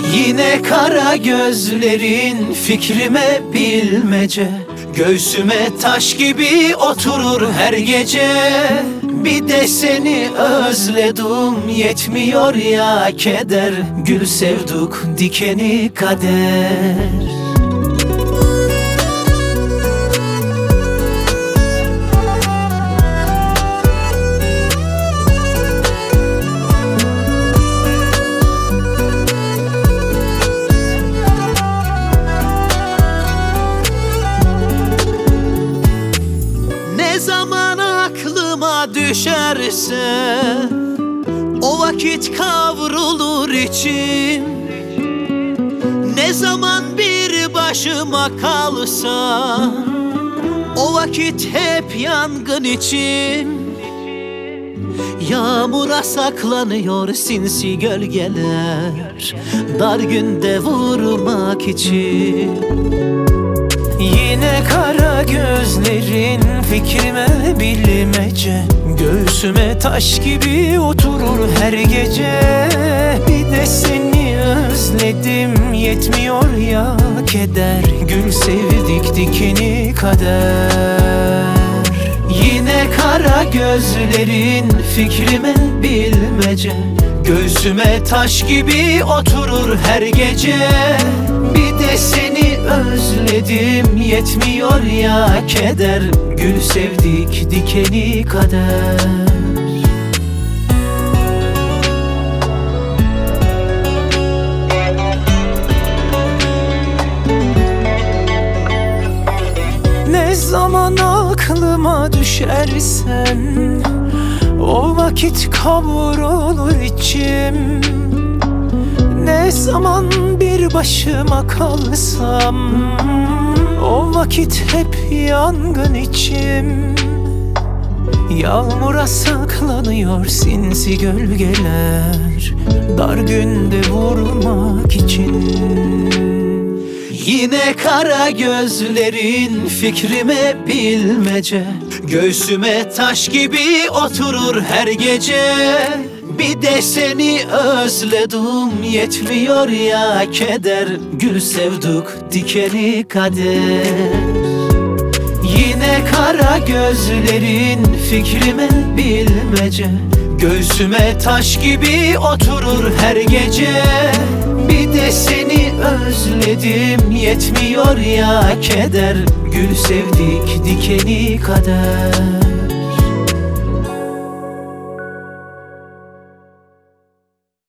Yine kara gözlerin fikrime bilmece, göğsüme taş gibi oturur her gece. Bir de seni özledim, yetmiyor ya keder. Gül sevduk, dikeni kader. Ne zaman aklıma düşerse o vakit kavrulur içim. Ne zaman bir başıma kalsa o vakit hep yangın içim. Yağmura saklanıyor sinsi gölgeler, dar günde vurmak için. Yine kara gözlerin fikrime bilmece, göğsüme taş gibi oturur her gece. Bir de seni özledim, yetmiyor ya keder. Gül sevdik, dikeni kader. Yine kara gözlerin fikrime bilmece, göğsüme taş gibi oturur her gece. Bir de seni özledim, yetmiyor ya keder. Gül sevdik, dikeni kader. Ne zaman aklıma düşersen o vakit kavrulur içim. Ne zaman bir başıma kalsam o vakit hep yangın içim. Yağmura saklanıyor sinsi gölgeler, dar günde vurmak için. Yine kara gözlerin fikrime bilmece, göğsüme taş gibi oturur her gece. Bir de seni özledim, yetmiyor ya keder. Gül sevduk, dikeni kader. Yine kara gözlerin fikrime bilmece, göğsüme taş gibi oturur her gece. Bir de seni özledim, yetmiyor ya keder. Gül sevdik, dikeni kader.